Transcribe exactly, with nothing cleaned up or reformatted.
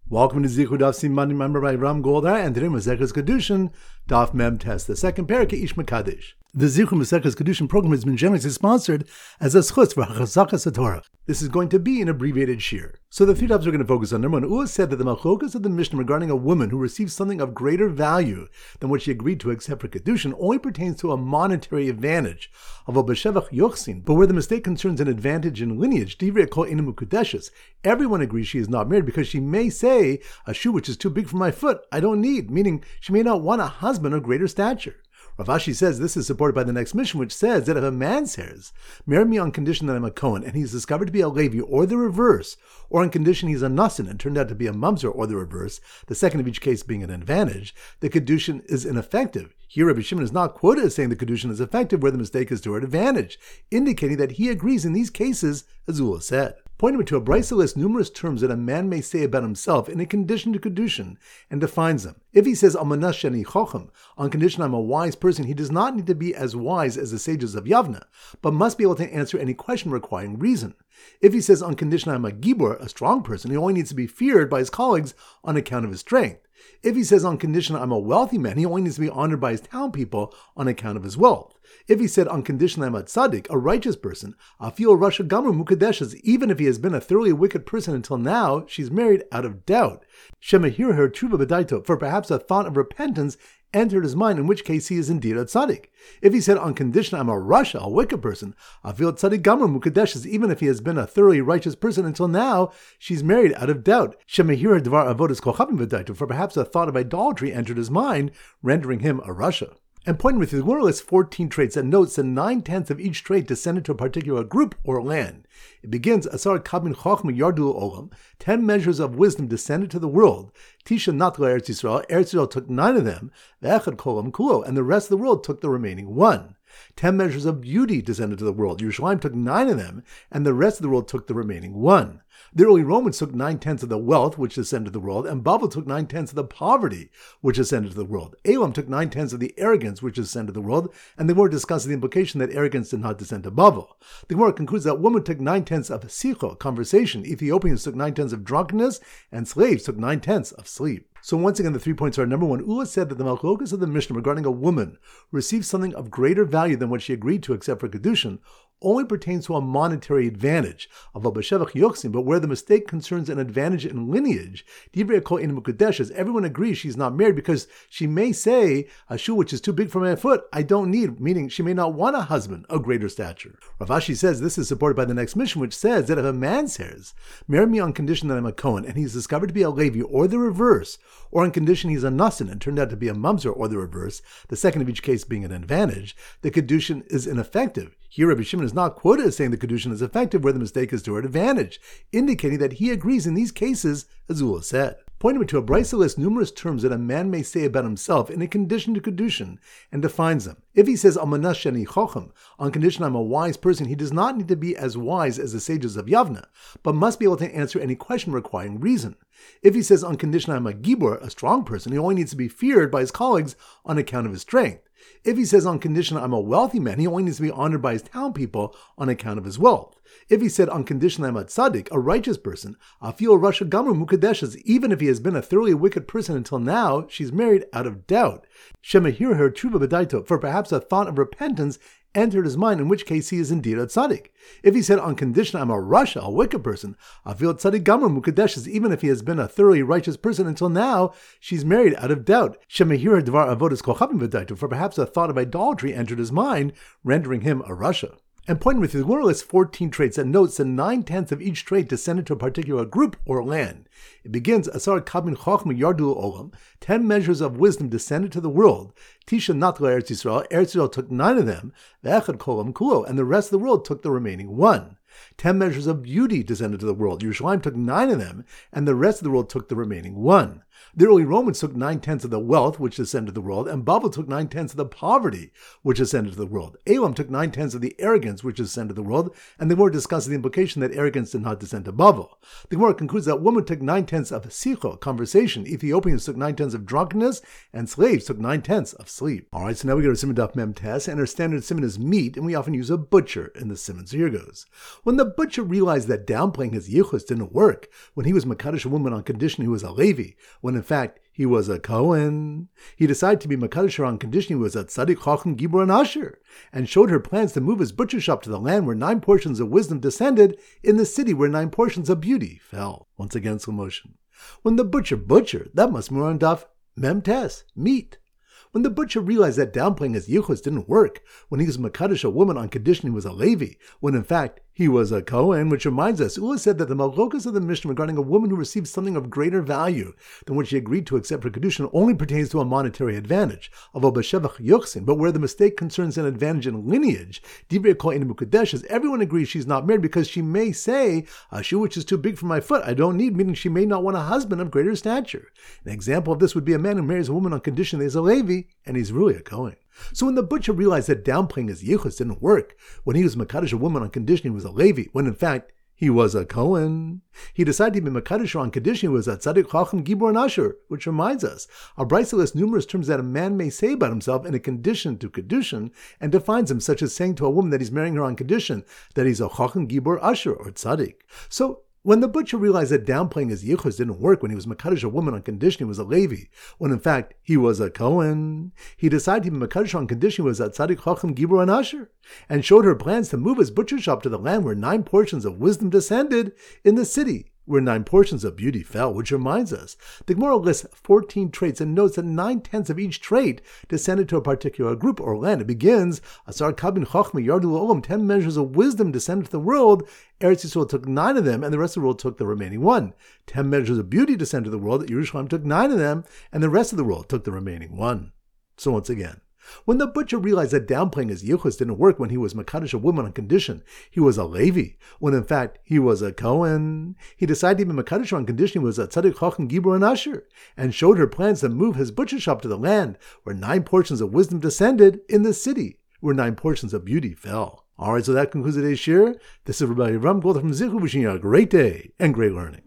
Welcome to Zichud Daf Siman, remember by Ram Goldar, and today Maseches Kedushin, Daf Mem Test, the second parak Ish Mekadesh. The Zichud Maseches Kedushin program has been generously sponsored as a schutz for Chazakas Torah. This is going to be an abbreviated shir. So the three topics we're going to focus on. Number one, Uah said that the Malchokas of the Mishnah regarding a woman who receives something of greater value than what she agreed to accept for Kedushin only pertains to a monetary advantage of a B'Shevach Yochsin, but where the mistake concerns an advantage in lineage, Divrei Kol Inu Mukudeshes, everyone agrees she is not married because she may say, a shoe which is too big for my foot, I don't need, meaning she may not want a husband of greater stature. Rav Ashi says this is supported by the next mission, which says that if a man says, marry me on condition that I'm a Kohen, and he's discovered to be a Levi, or the reverse, or on condition he's a Nasan and turned out to be a Mamzer, or the reverse, the second of each case being an advantage, the Kedushin is ineffective. Here Rabbi Shimon is not quoted as saying the Kedushin is effective where the mistake is to her advantage, indicating that he agrees in these cases, as Ulah said. Point number two, a Brisa lists numerous terms that a man may say about himself in a condition to Kedushin and defines them. If he says, Almanas sheni chochem, on condition I'm a wise person, he does not need to be as wise as the sages of Yavna, but must be able to answer any question requiring reason. If he says, on condition I'm a gibor, a strong person, he only needs to be feared by his colleagues on account of his strength. If he says, on condition I'm a wealthy man, he only needs to be honored by his town people on account of his wealth. If he said, on condition I'm a tzaddik, a righteous person, Afil Rasha Gamur Mukadeshes, even if he has been a thoroughly wicked person until now, she's married out of doubt. Shemahir her truva b'daito, for perhaps a thought of repentance entered his mind, in which case he is indeed a tzaddik. If he said, on condition I'm a rasha, a wicked person, Afil tzaddik Gamur Mukadeshes, even if he has been a thoroughly righteous person until now, she's married out of doubt. Shemahir her dvar avodas kochavim b'daito, for perhaps a thought of idolatry entered his mind, rendering him a rasha. And pointing with the Gemara lists fourteen traits and notes that nine-tenths of each trait descended to a particular group or land. It begins, Asar Kabin Chochma Yardul Olam, ten measures of wisdom descended to the world. Tisha Natla Eretz Yisrael, Eretz Yisrael took nine of them, Ve'echad Kolam Kulo, and the rest of the world took the remaining one. Ten measures of beauty descended to the world. Yerushalayim took nine of them, and the rest of the world took the remaining one. The early Romans took nine-tenths of the wealth, which descended to the world, and Babel took nine-tenths of the poverty, which descended to the world. Elam took nine-tenths of the arrogance, which descended to the world, and the Gemara discusses the implication that arrogance did not descend to Babel. The Gemara concludes that woman took nine-tenths of sicho, conversation, Ethiopians took nine-tenths of drunkenness, and slaves took nine-tenths of sleep. So once again, the three points are, number one, Ulah said that the Malchokas of the Mishnah regarding a woman who receives something of greater value than what she agreed to accept for Kedushin only pertains to a monetary advantage of a B'Shevach Yochsin, but where the mistake concerns an advantage in lineage, Divrei Kol Inu Mukudeshes, everyone agrees she's not married because she may say, a shoe which is too big for my foot, I don't need, meaning she may not want a husband of greater stature. Rav Ashi says this is supported by the next mission, which says that if a man says, marry me on condition that I'm a Kohen, and he's discovered to be a Levi, or the reverse, or on condition he's a Nasan and turned out to be a Mamzer, or the reverse, the second of each case being an advantage, the Kedushin is ineffective. Here Rabbi Shimon is not quoted as saying the Kedushin is effective where the mistake is to her advantage, indicating that he agrees in these cases, as Ulah said. Point number two, a Brisa lists numerous terms that a man may say about himself in a condition to Kedushin and defines them. If he says, Almanas sheni chochem, on condition I'm a wise person, he does not need to be as wise as the sages of Yavna, but must be able to answer any question requiring reason. If he says, on condition I'm a gibor, a strong person, he only needs to be feared by his colleagues on account of his strength. If he says, on condition I'm a wealthy man, he only needs to be honored by his town people on account of his wealth. If he said, on condition I'm a tzaddik, a righteous person, Afil Rasha Gamur Mukadeshes, even if he has been a thoroughly wicked person until now, she's married out of doubt. Shemahir her truva b'daito, for perhaps a thought of repentance entered his mind, in which case he is indeed a tzaddik. If he said, on condition I'm a rasha, a wicked person, Afil tzaddik Gamur Mukadeshes, even if he has been a thoroughly righteous person until now, she's married out of doubt. Shemahir her dvar avodas kochavim b'daito, for perhaps a thought of idolatry entered his mind, rendering him a rasha. And pointing with the Gemara lists fourteen traits and notes that nine-tenths of each trait descended to a particular group or land. It begins, Asar Kabin Chochma Yardul Olam, ten measures of wisdom descended to the world. Tisha Natla Eretz Yisrael, Eretz Yisrael took nine of them, Ve'echad Kolam Kulo, and the rest of the world took the remaining one. Ten measures of beauty descended to the world. Yerushalayim took nine of them, and the rest of the world took the remaining one. The early Romans took nine-tenths of the wealth which descended to the world, and Babel took nine-tenths of the poverty which descended to the world. Elam took nine-tenths of the arrogance which descended to the world, and the Gemara discusses the implication that arrogance did not descend to Babel. The Gemara concludes that woman took nine-tenths of sicho, conversation, Ethiopians took nine-tenths of drunkenness, and slaves took nine-tenths of sleep. Alright, so now we go to Siman Daf Mem Tes, and our standard Siman is meat, and we often use a butcher in the Siman. So here goes. When the butcher realized that downplaying his yichus didn't work, when he was Makadosh a woman on condition he was a Levi, when in fact he was a Kohen, he decided to be Makadosh her on condition he was a Tzadik, Chacham, Gibor, and Asher, and showed her plans to move his butcher shop to the land where nine portions of wisdom descended, in the city where nine portions of beauty fell. Once again, slow motion. When the butcher butchered, that must be on Daf Mem Tes, meat. When the butcher realized that downplaying his yichus didn't work, when he was Makadosh a woman on condition he was a Levi, when in fact he was a Kohen, which reminds us, Ula said that the malokas of the Mishnah regarding a woman who receives something of greater value than what she agreed to accept for Kedushin only pertains to a monetary advantage, although b'shevach yuchsin, but where the mistake concerns an advantage in lineage, Divrei Kol Ein Mukadesh, as everyone agrees she's not married because she may say, a shoe which is too big for my foot, I don't need, meaning she may not want a husband of greater stature. An example of this would be a man who marries a woman on condition that he's a Levi, and he's really a Kohen. So when the butcher realized that downplaying his yichus didn't work, when he was Makadosh a woman on condition he was a Levi, when in fact he was a Kohen, he decided to be Makadosh on condition he was a Tzadik, Chacham, Gibor, and Asher, which reminds us, our Brisa lists numerous terms that a man may say about himself in a condition to Kedushin, and defines him, such as saying to a woman that he's marrying her on condition that he's a Chacham, Gibor, Asher, or Tzadik. So when the butcher realized that downplaying his yichus didn't work when he was Makadosh a woman on condition he was a Levi, when in fact he was a Kohen, he decided to be Makadosh on condition he was a Tzadik, Chacham, Gibor, and Asher, and showed her plans to move his butcher shop to the land where nine portions of wisdom descended, in the city where nine portions of beauty fell, which reminds us, the Gemara lists fourteen traits and notes that nine-tenths of each trait descended to a particular group or land. It begins, Asar Kabin Chachma Yardu La'olam, ten measures of wisdom descended to the world. Eretz Yisrael took nine of them, and the rest of the world took the remaining one. Ten measures of beauty descended to the world. Yerushalayim took nine of them, and the rest of the world took the remaining one. So once again, when the butcher realized that downplaying his yichus didn't work when he was Makadosh a woman on condition he was a Levi, when in fact he was a Kohen, he decided to be Makadosh on condition he was a Tzadik, Chacham, Gibor, and Asher, and showed her plans to move his butcher shop to the land where nine portions of wisdom descended, in the city where nine portions of beauty fell. Alright, so that concludes today's shir. This is Rabbi Ram Gold from Zichu, wishing you a great day and great learning.